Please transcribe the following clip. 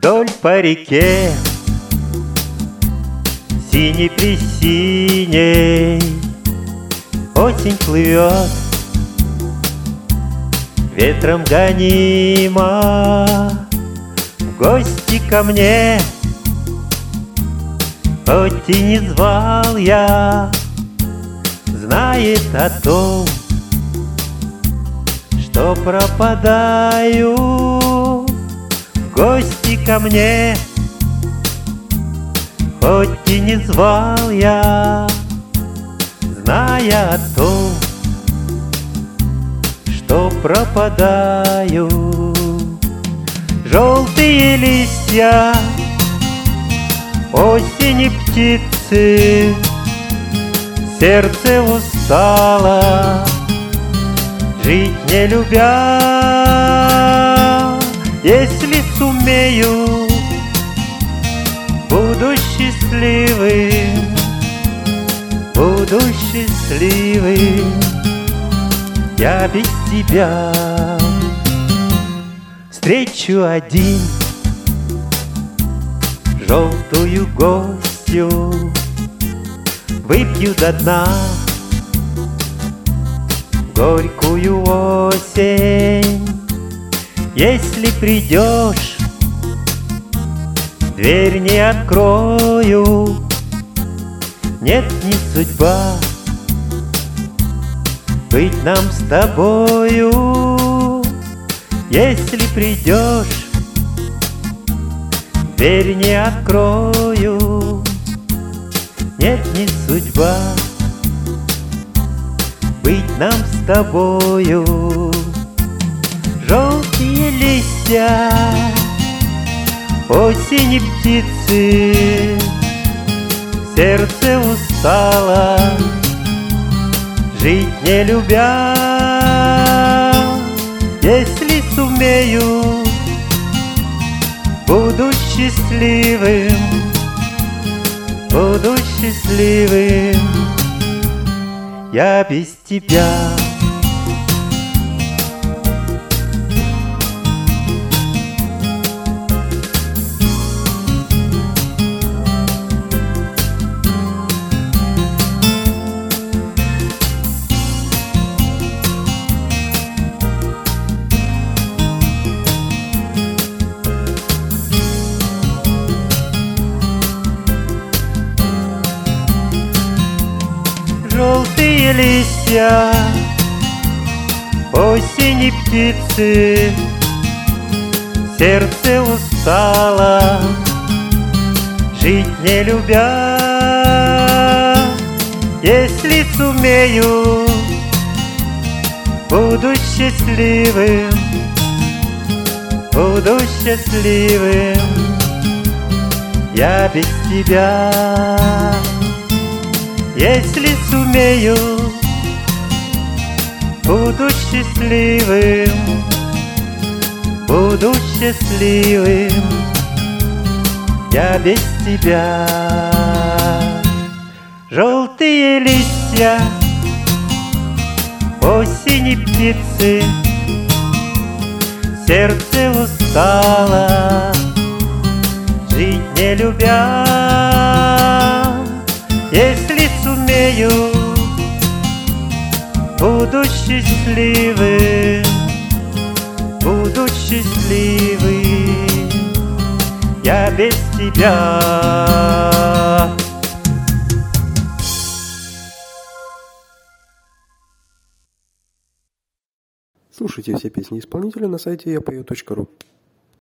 Вдоль по реке, синей-пресиней, осень плывет, ветром гонима, в гости ко мне. Хоть и не звал я, знает о том, что пропадаю. В гости ко мне, хоть и не звал я, зная о том, что пропадаю. Желтые листья, осени птицы, сердце устало, жить не любя. Если сумею, буду счастливым, буду счастливым. Я без тебя встречу один желтую гостью, выпью до дна горькую осень. Если придешь, дверь не открою. Нет, не судьба быть нам с тобою. Если придешь, дверь не открою. Нет, не судьба быть нам с тобою. Желтые листья, осени птицы, сердце устало, жить не любя. Если сумею, буду счастливым, буду счастливым. Я без тебя. Желтые листья, осени птицы, сердце устало, жить не любя. Если сумею, буду счастливым, буду счастливым. Я без тебя. Если сумею, буду счастливым, буду счастливым. Я без тебя. Желтые листья, осени птицы, сердце устало, жить не любя. Если сумею, буду счастливым, буду счастливым. Я без тебя. Слушайте все песни исполнителя на сайте yapою.ru.